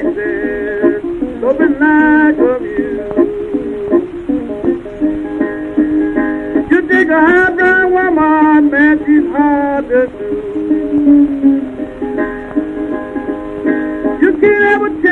Texas, so be nice of you. You take a high brown woman, man, she's hard to do. You can't ever tell